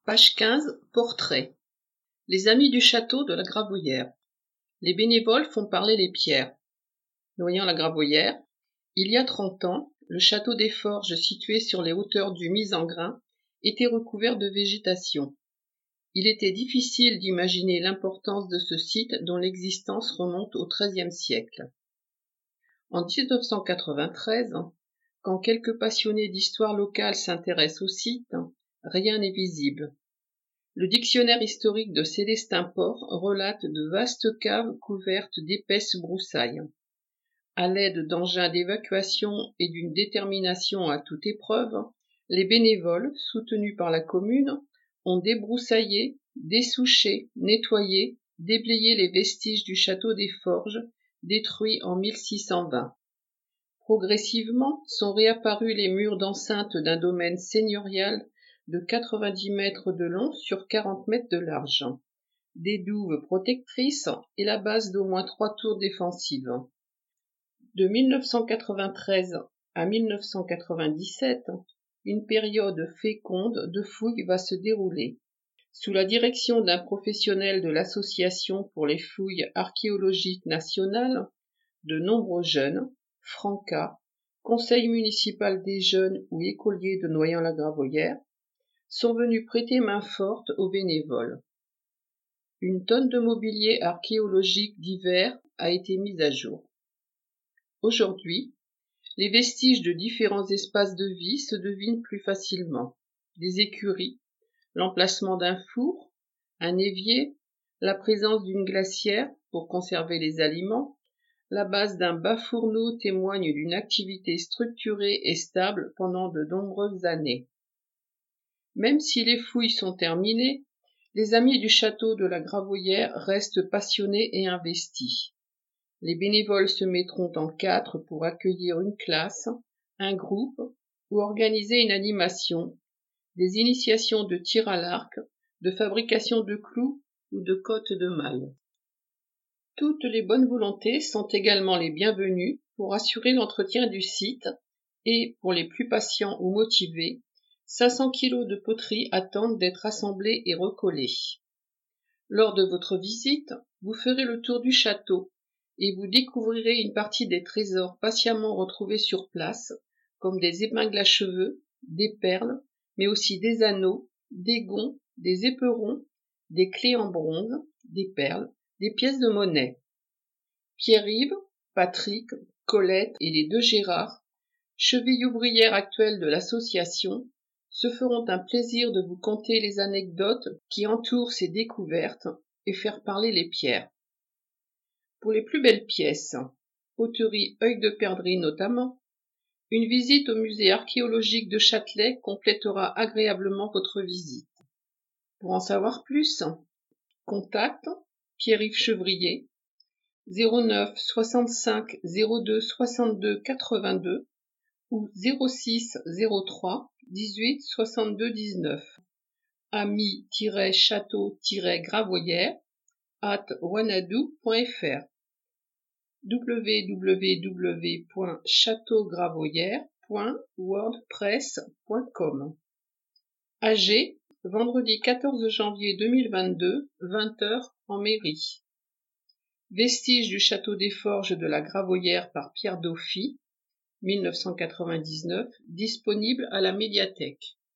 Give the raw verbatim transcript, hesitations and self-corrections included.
Page quinze. Portrait. Les amis du château de la Gravoyère. Les bénévoles font parler les pierres. Noyant-la-Gravoyère. Il y a trente ans, le château des Forges, situé sur les hauteurs du Mise-en-Grain, était recouvert de végétation. Il était difficile d'imaginer l'importance de ce site dont l'existence remonte au treizième siècle. En dix-neuf cent quatre-vingt-treize, quand quelques passionnés d'histoire locale s'intéressent au site, rien n'est visible. Le dictionnaire historique de Célestin Port relate de vastes caves couvertes d'épaisses broussailles. À l'aide d'engins d'évacuation et d'une détermination à toute épreuve, les bénévoles, soutenus par la commune, ont débroussaillé, dessouché, nettoyé, déblayé les vestiges du château des Forges, détruit en mille six cent vingt. Progressivement sont réapparus les murs d'enceinte d'un domaine seigneurial de quatre-vingt-dix mètres de long sur quarante mètres de large, des douves protectrices et la base d'au moins trois tours défensives. De mille neuf cent quatre-vingt-treize à mille neuf cent quatre-vingt-dix-sept, une période féconde de fouilles va se dérouler. Sous la direction d'un professionnel de l'Association pour les fouilles archéologiques nationales, de nombreux jeunes, Franca, conseil municipal des jeunes ou écoliers de Noyant-la-Gravoyère, sont venus prêter main forte aux bénévoles. Une tonne de mobilier archéologique divers a été mise à jour. Aujourd'hui, les vestiges de différents espaces de vie se devinent plus facilement. Des écuries, l'emplacement d'un four, un évier, la présence d'une glacière pour conserver les aliments, la base d'un bas-fourneau témoigne d'une activité structurée et stable pendant de nombreuses années. Même si les fouilles sont terminées, les amis du château de la Gravoyère restent passionnés et investis. Les bénévoles se mettront en quatre pour accueillir une classe, un groupe ou organiser une animation, des initiations de tir à l'arc, de fabrication de clous ou de cottes de mailles. Toutes les bonnes volontés sont également les bienvenues pour assurer l'entretien du site et, pour les plus patients ou motivés, cinq cents kilos de poterie attendent d'être assemblés et recollés. Lors de votre visite, vous ferez le tour du château et vous découvrirez une partie des trésors patiemment retrouvés sur place, comme des épingles à cheveux, des perles, mais aussi des anneaux, des gonds, des éperons, des clés en bronze, des perles, des pièces de monnaie. Pierre-Yves, Patrick, Colette et les deux Gérard, chevilles ouvrières actuelles de l'association, se feront un plaisir de vous conter les anecdotes qui entourent ces découvertes et faire parler les pierres. Pour les plus belles pièces, poterie Œil de Perdrix notamment, une visite au musée archéologique de Châtelet complétera agréablement votre visite. Pour en savoir plus, contact Pierre-Yves Chevrier, zéro neuf soixante-cinq zéro deux soixante-deux quatre-vingt-deux ou zéro six zéro trois dix-huit soixante-deux dix-neuf. ami-château-gravoyère arobase wanadoo point fr w w w point château gravoyère point wordpress point com. A G, vendredi quatorze janvier deux mille vingt-deux, vingt heures en mairie. Vestiges du château des Forges de la Gravoyère par Pierre Dauphy, mille neuf cent quatre-vingt-dix-neuf, disponible à la médiathèque.